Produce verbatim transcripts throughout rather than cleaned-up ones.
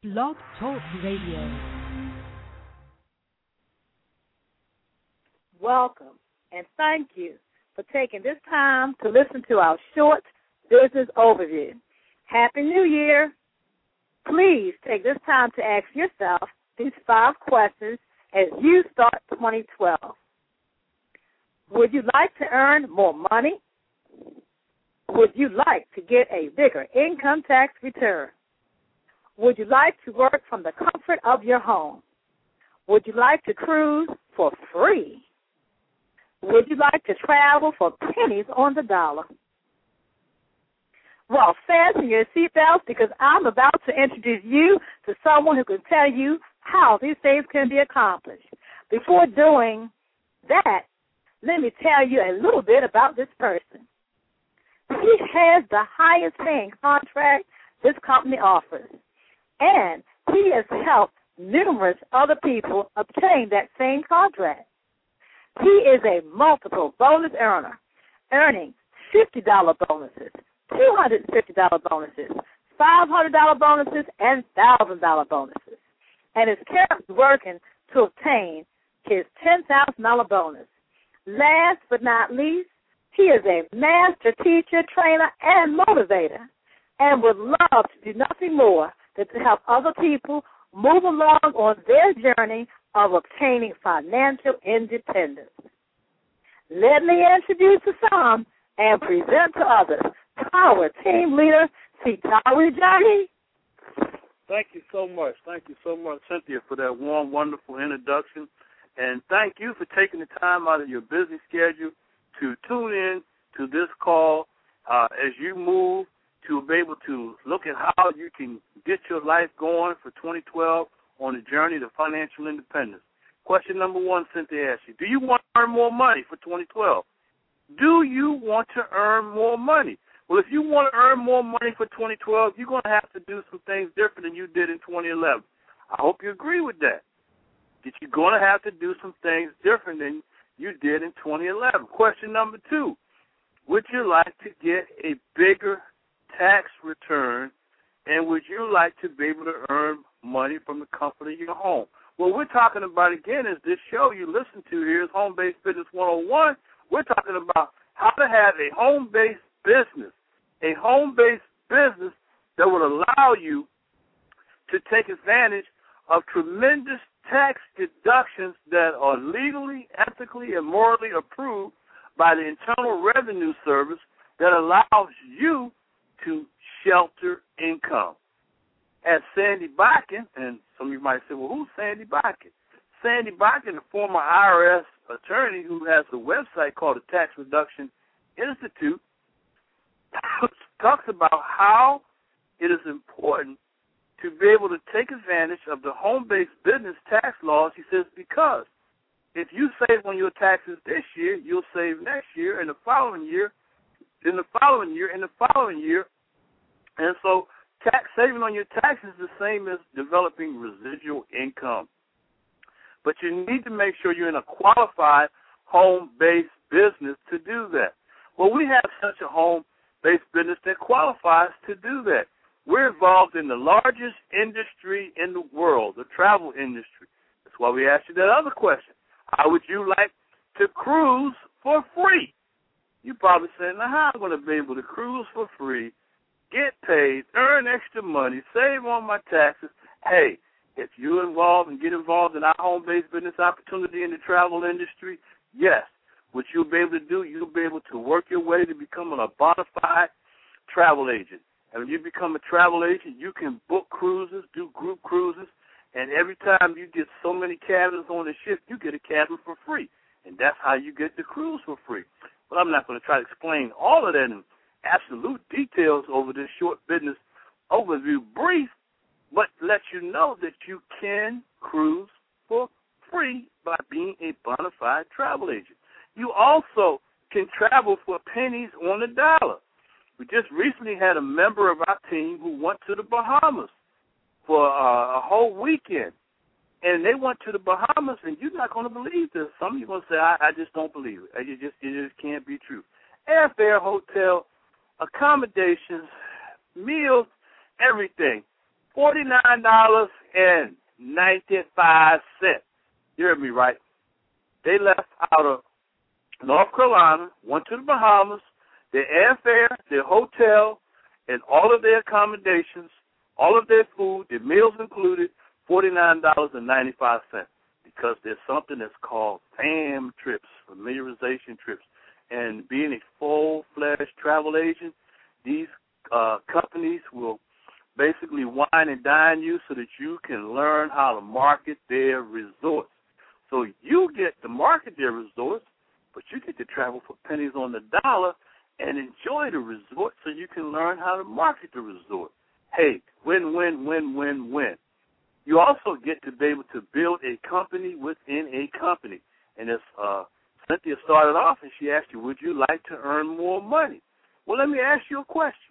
Blog Talk Radio. Welcome, and thank you for taking this time to listen to our short business overview. Happy New Year. Please take this time to ask yourself these five questions as you start twenty twelve. Would you like to earn more money? Would you like to get a bigger income tax return? Would you like to work from the comfort of your home? Would you like to cruise for free? Would you like to travel for pennies on the dollar? Well, fasten your seatbelts because I'm about to introduce you to someone who can tell you how these things can be accomplished. Before doing that, let me tell you a little bit about this person. He has the highest paying contract this company offers, and he has helped numerous other people obtain that same contract. He is a multiple bonus earner, earning fifty dollars bonuses, two hundred fifty dollars bonuses, five hundred dollars bonuses, and one thousand dollars bonuses, and is currently working to obtain his ten thousand dollars bonus. Last but not least, he is a master teacher, trainer, and motivator, and would love to do nothing more than to help other people move along on their journey of obtaining financial independence. Let me introduce to some and present to others our team leader, Sitari Johnny. Thank you so much. Thank you so much, Cynthia, for that warm, wonderful introduction. And thank you for taking the time out of your busy schedule to tune in to this call uh, as you move to be able to look at how you can get your life going for twenty twelve on the journey to financial independence. Question number one, Cynthia asked you, do you want to earn more money for twenty twelve? Do you want to earn more money? Well, if you want to earn more money for twenty twelve, you're going to have to do some things different than you did in twenty eleven. I hope you agree with that, that you're going to have to do some things different than you did in twenty eleven. Question number two, would you like to get a bigger tax return, and would you like to be able to earn money from the comfort of your home? What we're talking about, again, is this show you listen to here is Home-Based Business one oh one. We're talking about how to have a home-based business, a home-based business that would allow you to take advantage of tremendous tax deductions that are legally, ethically, and morally approved by the Internal Revenue Service that allows you to shelter income. As Sandy Bakken, and some of you might say, well, who's Sandy Bakken? Sandy Bakken, a former I R S attorney who has a website called the Tax Reduction Institute, talks about how it is important to be able to take advantage of the home-based business tax laws. He says, because if you save on your taxes this year, you'll save next year, and the following year, in the following year, in the following year. And so tax saving on your taxes is the same as developing residual income. But you need to make sure you're in a qualified home-based business to do that. Well, we have such a home-based business that qualifies to do that. We're involved in the largest industry in the world, the travel industry. That's why we asked you that other question. How would you like to cruise for free? You're probably saying, now how am I going to be able to cruise for free, get paid, earn extra money, save on my taxes? Hey, if you're involved and get involved in our home-based business opportunity in the travel industry, yes. What you'll be able to do, you'll be able to work your way to becoming a bona fide travel agent. And when you become a travel agent, you can book cruises, do group cruises, and every time you get so many cabins on the ship, you get a cabin for free. And that's how you get the cruise for free. But I'm not going to try to explain all of that in absolute details over this short business overview brief, but let you know that you can cruise for free by being a bona fide travel agent. You also can travel for pennies on the dollar. We just recently had a member of our team who went to the Bahamas for uh, a whole weekend. And they went to the Bahamas, and you're not going to believe this. Some of you are going to say, I, I just don't believe it. It just, it just can't be true. Airfare, hotel, accommodations, meals, everything forty-nine dollars and ninety-five cents. You heard me right. They left out of North Carolina, went to the Bahamas, their airfare, their hotel, and all of their accommodations, all of their food, their meals included, forty-nine dollars and ninety-five cents. Because there's something that's called FAM trips, familiarization trips. And being a full-fledged travel agent, these uh, companies will basically wine and dine you so that you can learn how to market their resorts. So you get to market their resorts, but you get to travel for pennies on the dollar and enjoy the resort so you can learn how to market the resort. Hey, win, win, win, win, win. You also get to be able to build a company within a company. And as uh, Cynthia started off and she asked you, would you like to earn more money? Well, let me ask you a question.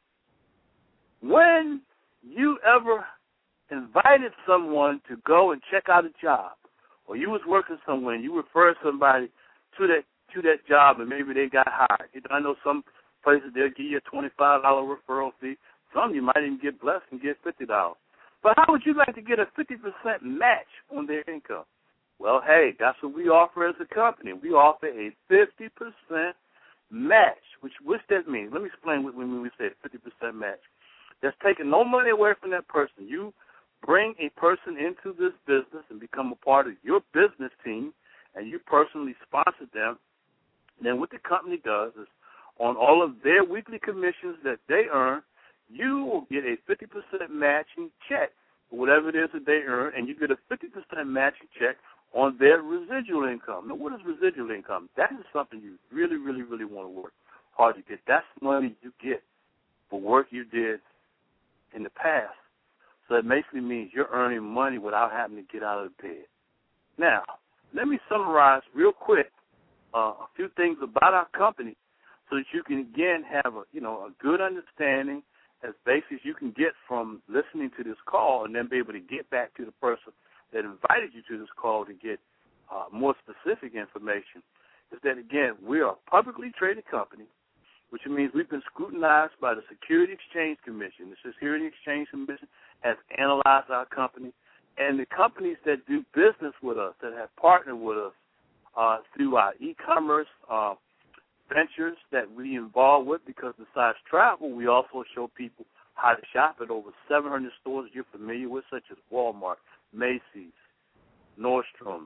When you ever invited someone to go and check out a job, or you was working somewhere and you referred somebody to that to that job and maybe they got hired. You know, I know some places they'll give you a twenty-five dollars referral fee. Some you might even get blessed and get fifty dollars. But how would you like to get a fifty percent match on their income? Well, hey, that's what we offer as a company. We offer a fifty percent match, which which that means. Let me explain what we mean when we say fifty percent match. That's taking no money away from that person. You bring a person into this business and become a part of your business team, and you personally sponsor them. Then what the company does is on all of their weekly commissions that they earn, you will get a fifty percent matching check for whatever it is that they earn, and you get a fifty percent matching check on their residual income. Now, what is residual income? That is something you really, really, really want to work hard to get. That's money you get for work you did in the past. So it basically means you're earning money without having to get out of bed. Now, let me summarize real quick uh, a few things about our company so that you can, again, have a, you know, a good understanding as basic as you can get from listening to this call and then be able to get back to the person that invited you to this call to get uh, more specific information. Is that, again, we are a publicly traded company, which means we've been scrutinized by the Security Exchange Commission. The Security Exchange Commission has analyzed our company, and the companies that do business with us, that have partnered with us uh, through our e-commerce uh, ventures that we involve with, because besides travel, we also show people how to shop at over seven hundred stores you're familiar with, such as Walmart, Macy's, Nordstrom's,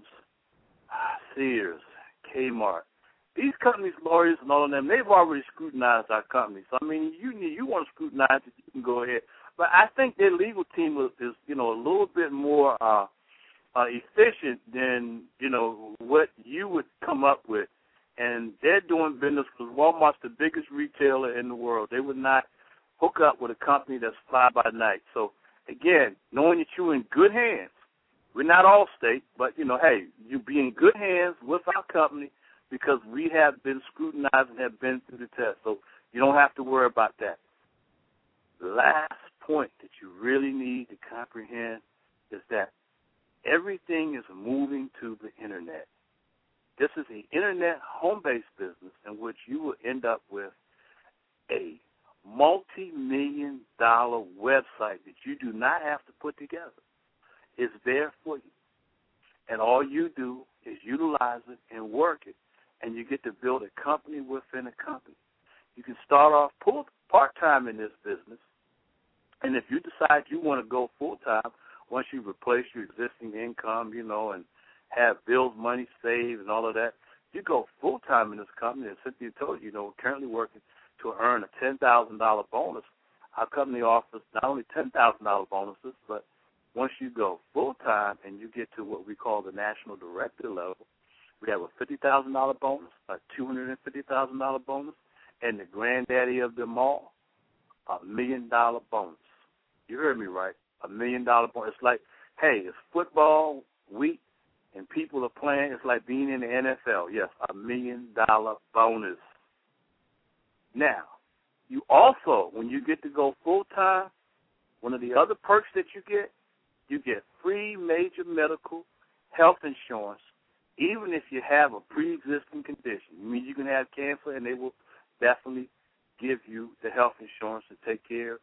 Sears, Kmart. These companies, lawyers, and all of them, they've already scrutinized our company. So, I mean, you you want to scrutinize it, you can go ahead. But I think their legal team is, is you know, a little bit more uh, uh, efficient than, you know, what you would come up with. And they're doing business because Walmart's the biggest retailer in the world. They would not hook up with a company that's fly by night. So, again, knowing that you're in good hands, we're not Allstate, but, you know, hey, you be in good hands with our company because we have been scrutinized and have been through the test. So you don't have to worry about that. The last point that you really need to comprehend is that everything is moving to the Internet. This is an Internet home-based business in which you will end up with a multi-million dollar website that you do not have to put together. It's there for you. And all you do is utilize it and work it, and you get to build a company within a company. You can start off part-time in this business, and if you decide you want to go full-time, once you replace your existing income, you know, and have bills, money saved and all of that, you go full-time in this company. And Cynthia told you, you know, we're currently working to earn a ten thousand dollars bonus. Our company offers not only ten thousand dollars bonuses, but once you go full-time and you get to what we call the national director level, we have a fifty thousand dollars bonus, a two hundred fifty thousand dollars bonus, and the granddaddy of them all, a million-dollar bonus. You heard me right, a million-dollar bonus. It's like, hey, it's football week and people are playing. It's like being in the N F L. Yes, a million-dollar bonus. Now, you also, when you get to go full-time, one of the other perks that you get, you get free major medical health insurance, even if you have a pre-existing condition. I mean, you can have cancer, and they will definitely give you the health insurance to take care of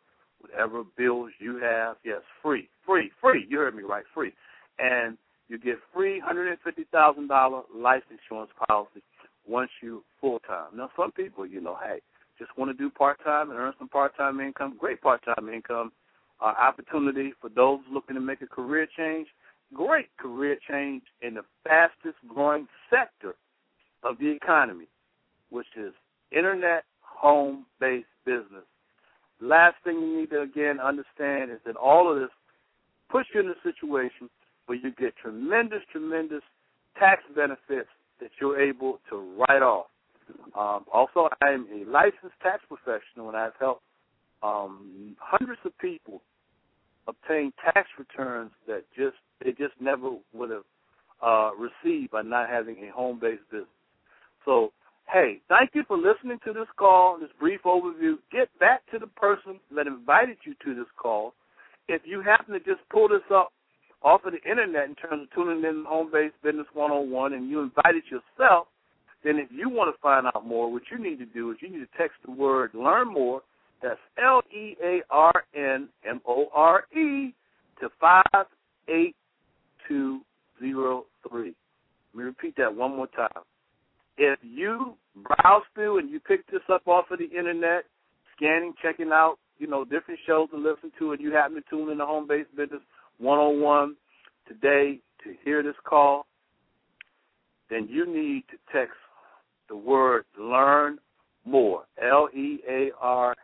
whatever bills you have. Yes, free, free, free. You heard me right, free. And you get free one hundred fifty thousand dollars life insurance policy once you full-time. Now, some people, you know, hey, just want to do part-time and earn some part-time income, great part-time income uh, opportunity for those looking to make a career change, great career change in the fastest-growing sector of the economy, which is internet home-based business. Last thing you need to, again, understand is that all of this puts you in a situation where you get tremendous, tremendous tax benefits that you're able to write off. Um, also, I am a licensed tax professional, and I've helped um, hundreds of people obtain tax returns that just they just never would have uh, received by not having a home-based business. So, hey, thank you for listening to this call, this brief overview. Get back to the person that invited you to this call. If you happen to just pull this up off of the internet in terms of tuning in Home-Based Business one oh one and you invited yourself, then if you want to find out more, what you need to do is you need to text the word Learn More, that's L E A R N M O R E, to five eight two zero three. Let me repeat that one more time. If you browse through and you pick this up off of the internet, scanning, checking out, you know, different shows to listen to, and you happen to tune in to Home-Based Business one oh one today to hear this call, then you need to text the word Learn More, L E A R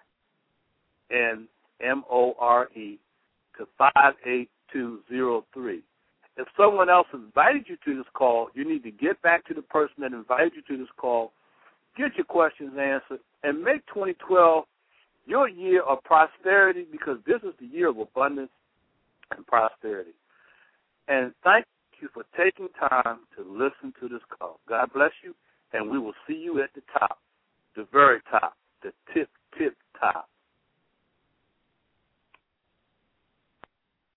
N M O R E, to five eight two zero three. If someone else invited you to this call, you need to get back to the person that invited you to this call, get your questions answered, and make twenty twelve your year of prosperity, because this is the year of abundance and prosperity. And thank you for taking time to listen to this call. God bless you, and we will see you at the top, the very top, the tip, tip top.